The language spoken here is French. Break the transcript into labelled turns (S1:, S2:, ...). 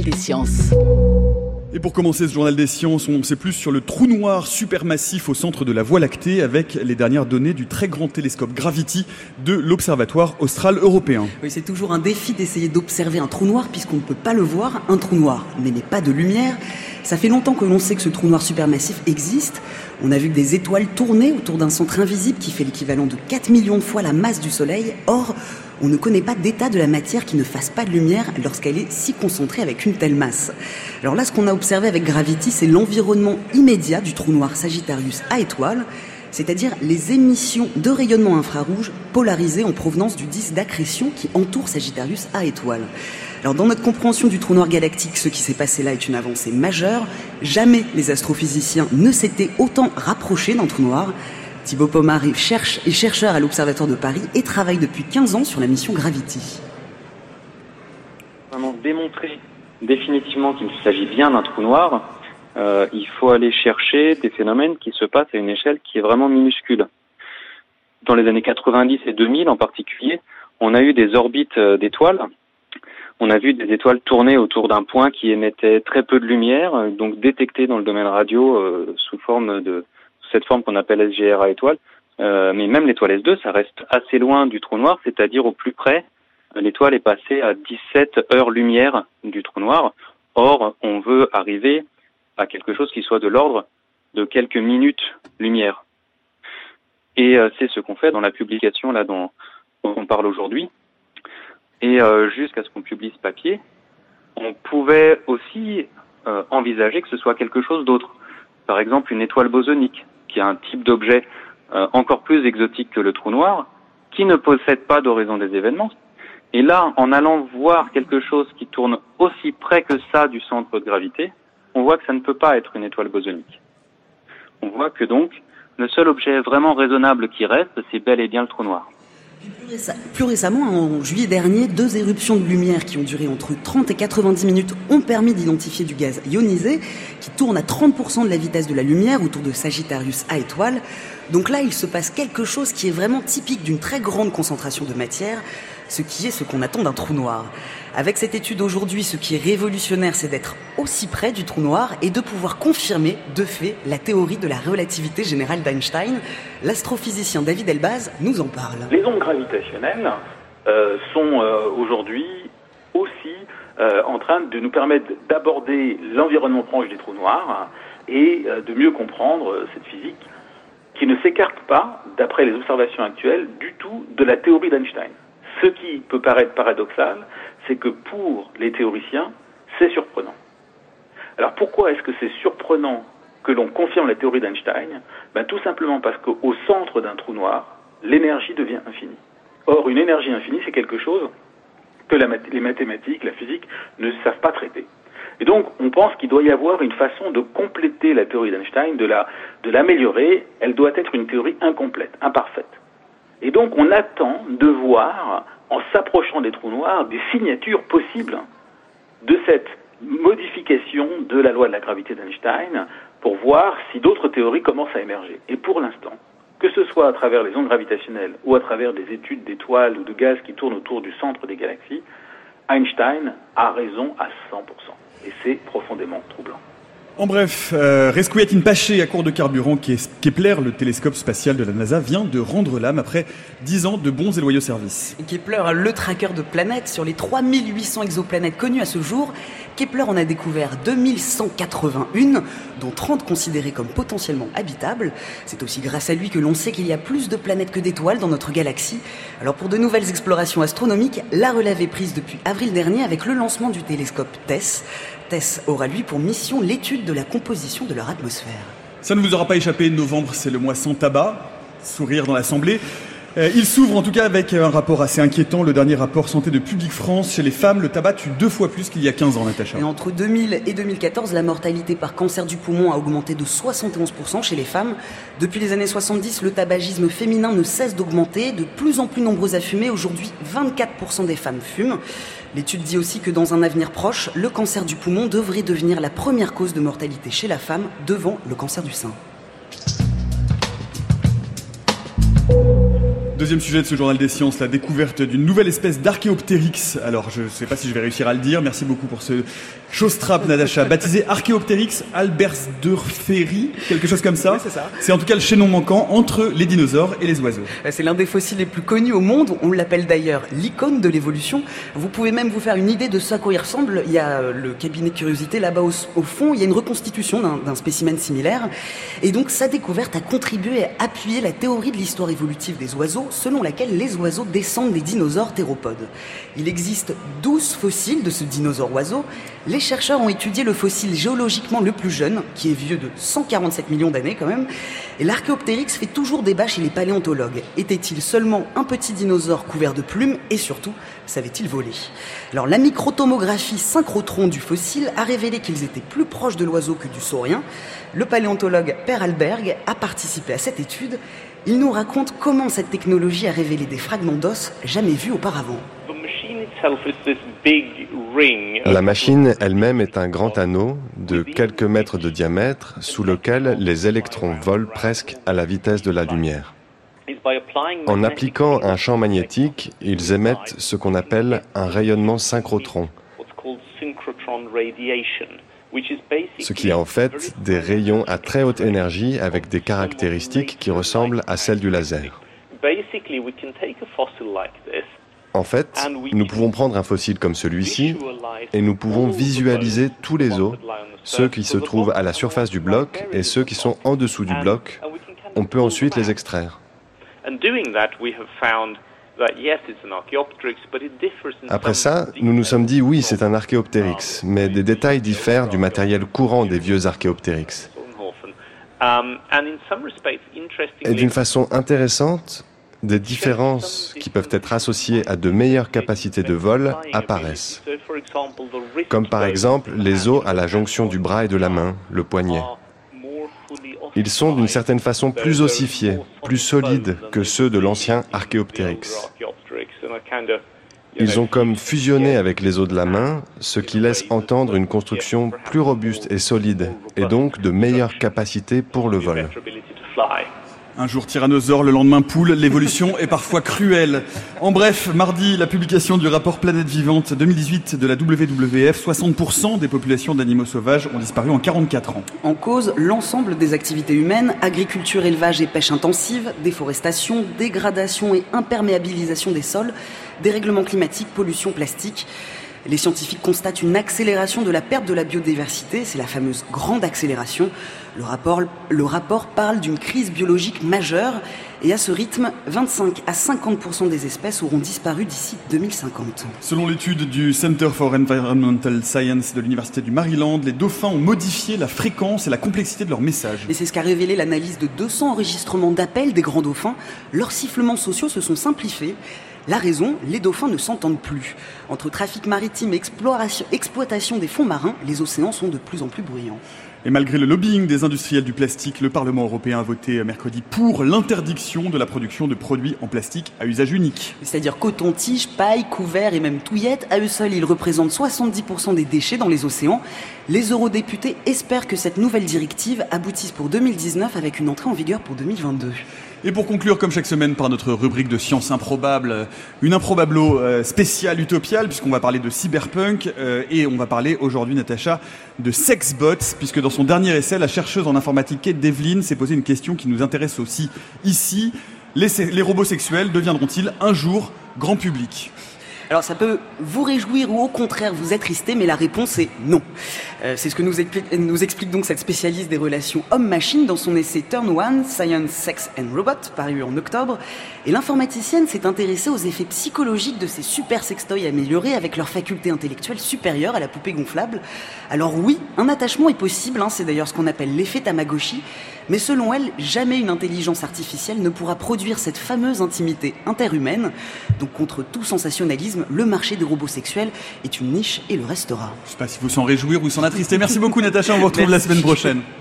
S1: journal des sciences.
S2: Et pour commencer ce journal des sciences, on sait plus sur le trou noir supermassif au centre de la Voie lactée avec les dernières données du très grand télescope Gravity de l'Observatoire austral européen.
S3: Oui, c'est toujours un défi d'essayer d'observer un trou noir puisqu'on ne peut pas le voir. Un trou noir n'émet pas de lumière. Ça fait longtemps que l'on sait que ce trou noir supermassif existe. On a vu que des étoiles tournaient autour d'un centre invisible qui fait l'équivalent de 4 millions de fois la masse du Soleil. Or, on ne connaît pas d'état de la matière qui ne fasse pas de lumière lorsqu'elle est si concentrée avec une telle masse. Alors là, ce qu'on a observé avec Gravity, c'est l'environnement immédiat du trou noir Sagittarius A étoile, c'est-à-dire les émissions de rayonnement infrarouge polarisées en provenance du disque d'accrétion qui entoure Sagittarius A étoile. Alors dans notre compréhension du trou noir galactique, ce qui s'est passé là est une avancée majeure. Jamais les astrophysiciens ne s'étaient autant rapprochés d'un trou noir. Thibaut Pomard est chercheur à l'Observatoire de Paris et travaille depuis 15 ans sur la mission Gravity.
S4: Vraiment démontrer définitivement qu'il s'agit bien d'un trou noir, il faut aller chercher des phénomènes qui se passent à une échelle qui est vraiment minuscule. Dans les années 90 et 2000 en particulier, on a eu des orbites d'étoiles. On a vu des étoiles tourner autour d'un point qui émettait très peu de lumière, donc détecté dans le domaine radio sous cette forme qu'on appelle SGR à étoile. Mais même l'étoile S2, ça reste assez loin du trou noir, c'est-à-dire au plus près, l'étoile est passée à 17 heures-lumière du trou noir. Or, on veut arriver à quelque chose qui soit de l'ordre de quelques minutes-lumière. Et c'est ce qu'on fait dans la publication là dont on parle aujourd'hui. Et jusqu'à ce qu'on publie ce papier, on pouvait aussi envisager que ce soit quelque chose d'autre. Par exemple, une étoile bosonique, qui est un type d'objet encore plus exotique que le trou noir, qui ne possède pas d'horizon des événements. Et là, en allant voir quelque chose qui tourne aussi près que ça du centre de gravité, on voit que ça ne peut pas être une étoile bosonique. On voit que donc, le seul objet vraiment raisonnable qui reste, c'est bel et bien le trou noir.
S3: Plus récemment, en juillet dernier, 2 éruptions de lumière qui ont duré entre 30 et 90 minutes ont permis d'identifier du gaz ionisé qui tourne à 30% de la vitesse de la lumière autour de Sagittarius A étoile. Donc là, il se passe quelque chose qui est vraiment typique d'une très grande concentration de matière, ce qu'on attend d'un trou noir. Avec cette étude aujourd'hui, ce qui est révolutionnaire, c'est d'être aussi près du trou noir et de pouvoir confirmer, de fait, la théorie de la relativité générale d'Einstein. L'astrophysicien David Elbaz nous en parle.
S5: Les ondes gravitationnelles sont aujourd'hui aussi en train de nous permettre d'aborder l'environnement proche des trous noirs et de mieux comprendre cette physique qui ne s'écarte pas, d'après les observations actuelles, du tout de la théorie d'Einstein. Ce qui peut paraître paradoxal, c'est que pour les théoriciens, c'est surprenant. Alors pourquoi est-ce que c'est surprenant que l'on confirme la théorie d'Einstein ? Tout simplement parce qu'au centre d'un trou noir, l'énergie devient infinie. Or, une énergie infinie, c'est quelque chose que les mathématiques, la physique, ne savent pas traiter. Et donc, on pense qu'il doit y avoir une façon de compléter la théorie d'Einstein, de l'améliorer. Elle doit être une théorie incomplète, imparfaite. Et donc, on attend de voir, en s'approchant des trous noirs, des signatures possibles de cette modification de la loi de la gravité d'Einstein pour voir si d'autres théories commencent à émerger. Et pour l'instant, que ce soit à travers les ondes gravitationnelles ou à travers des études d'étoiles ou de gaz qui tournent autour du centre des galaxies, Einstein a raison à 100%. Et c'est profondément troublant.
S2: En bref, Rescouet in pace à court de carburant, Kepler, le télescope spatial de la NASA, vient de rendre l'âme après 10 ans de bons et loyaux services.
S3: Kepler, le tracker de planètes, sur les 3800 exoplanètes connues à ce jour, Kepler en a découvert 2181, dont 30 considérées comme potentiellement habitables. C'est aussi grâce à lui que l'on sait qu'il y a plus de planètes que d'étoiles dans notre galaxie. Alors pour de nouvelles explorations astronomiques, la relève est prise depuis avril dernier avec le lancement du télescope TESS. TESS aura lui pour mission l'étude de la composition de leur atmosphère.
S2: Ça ne vous aura pas échappé, novembre c'est le mois sans tabac, sourire dans l'Assemblée. Il s'ouvre en tout cas avec un rapport assez inquiétant, le dernier rapport Santé de Public France. Chez les femmes, le tabac tue 2 fois plus qu'il y a 15 ans, Natacha.
S3: Et entre 2000 et 2014, la mortalité par cancer du poumon a augmenté de 71% chez les femmes. Depuis les années 70, le tabagisme féminin ne cesse d'augmenter, de plus en plus nombreux à fumer. Aujourd'hui, 24% des femmes fument. L'étude dit aussi que dans un avenir proche, le cancer du poumon devrait devenir la première cause de mortalité chez la femme devant le cancer du sein.
S2: Deuxième sujet de ce journal des sciences, la découverte d'une nouvelle espèce d'Archéoptérix. Alors, je ne sais pas si je vais réussir à le dire. Merci beaucoup pour ce chose-trappe, Natacha. Baptisé Archéoptérix albersdorferi, quelque chose comme ça.
S3: Oui, c'est ça.
S2: C'est en tout cas le chaînon manquant entre les dinosaures et les oiseaux.
S3: C'est l'un des fossiles les plus connus au monde. On l'appelle d'ailleurs l'icône de l'évolution. Vous pouvez même vous faire une idée de ce à quoi il ressemble. Il y a le cabinet de curiosité là-bas au fond. Il y a une reconstitution d'un spécimen similaire. Et donc, sa découverte a contribué à appuyer la théorie de l'histoire évolutive des oiseaux, selon laquelle les oiseaux descendent des dinosaures théropodes. Il existe 12 fossiles de ce dinosaure-oiseau. Les chercheurs ont étudié le fossile géologiquement le plus jeune, qui est vieux de 147 millions d'années quand même. Et l'Archéoptérix fait toujours débat chez les paléontologues. Était-il seulement un petit dinosaure couvert de plumes et surtout, savait-il voler? Alors la microtomographie synchrotron du fossile a révélé qu'ils étaient plus proches de l'oiseau que du saurien. Le paléontologue Per Hallberg a participé à cette étude. Il nous raconte comment cette technologie a révélé des fragments d'os jamais vus auparavant.
S1: La machine elle-même est un grand anneau de quelques mètres de diamètre sous lequel les électrons volent presque à la vitesse de la lumière. En appliquant un champ magnétique, ils émettent ce qu'on appelle un rayonnement synchrotron, ce qui est en fait des rayons à très haute énergie avec des caractéristiques qui ressemblent à celles du laser. En fait, nous pouvons prendre un fossile comme celui-ci et nous pouvons visualiser tous les os, ceux qui se trouvent à la surface du bloc et ceux qui sont en dessous du bloc. On peut ensuite les extraire. Après ça, nous nous sommes dit oui, c'est un Archéoptérix, mais des détails diffèrent du matériel courant des vieux Archéoptérix. Et d'une façon intéressante, des différences qui peuvent être associées à de meilleures capacités de vol apparaissent. Comme par exemple les os à la jonction du bras et de la main, le poignet. Ils sont d'une certaine façon plus ossifiés, plus solides que ceux de l'ancien Archéoptérix. Ils ont comme fusionné avec les os de la main, ce qui laisse entendre une construction plus robuste et solide, et donc de meilleures capacités pour le vol.
S2: Un jour tyrannosaure, le lendemain poule, l'évolution est parfois cruelle. En bref, mardi, la publication du rapport Planète Vivante 2018 de la WWF, 60% des populations d'animaux sauvages ont disparu en 44 ans.
S3: En cause, l'ensemble des activités humaines, agriculture, élevage et pêche intensive, déforestation, dégradation et imperméabilisation des sols, dérèglement climatique, pollution plastique. Les scientifiques constatent une accélération de la perte de la biodiversité, c'est la fameuse grande accélération. Le rapport parle d'une crise biologique majeure et à ce rythme, 25 à 50% des espèces auront disparu d'ici 2050.
S2: Selon l'étude du Center for Environmental Science de l'Université du Maryland, les dauphins ont modifié la fréquence et la complexité de leurs messages.
S3: Et c'est ce qu'a révélé l'analyse de 200 enregistrements d'appels des grands dauphins. Leurs sifflements sociaux se sont simplifiés. La raison, les dauphins ne s'entendent plus. Entre trafic maritime et exploitation des fonds marins, les océans sont de plus en plus bruyants.
S2: Et malgré le lobbying des industriels du plastique, le Parlement européen a voté mercredi pour l'interdiction de la production de produits en plastique à usage unique.
S3: C'est-à-dire coton-tige, paille, couverts et même touillettes, à eux seuls, ils représentent 70% des déchets dans les océans. Les eurodéputés espèrent que cette nouvelle directive aboutisse pour 2019 avec une entrée en vigueur pour 2022.
S2: Et pour conclure, comme chaque semaine, par notre rubrique de sciences improbables, une improbablo spéciale utopiale, puisqu'on va parler de cyberpunk, et on va parler aujourd'hui, Natacha, de sexbots, puisque dans son dernier essai, la chercheuse en informatique Kate Devlin s'est posé une question qui nous intéresse aussi ici. Les robots sexuels deviendront-ils un jour grand public ?
S3: Alors ça peut vous réjouir ou au contraire vous attrister, mais la réponse est non. C'est ce que nous explique donc cette spécialiste des relations homme-machine dans son essai Turn One, Science, Sex and Robot, paru en octobre. Et l'informaticienne s'est intéressée aux effets psychologiques de ces super sextoys améliorés avec leur faculté intellectuelle supérieure à la poupée gonflable. Alors oui, un attachement est possible, c'est d'ailleurs ce qu'on appelle l'effet Tamagotchi. Mais selon elle, jamais une intelligence artificielle ne pourra produire cette fameuse intimité interhumaine. Donc contre tout sensationnalisme, le marché des robots sexuels est une niche et le restera.
S2: Je ne sais pas si vous s'en réjouir ou s'en attrister. Merci beaucoup Natacha, on vous retrouve la semaine prochaine.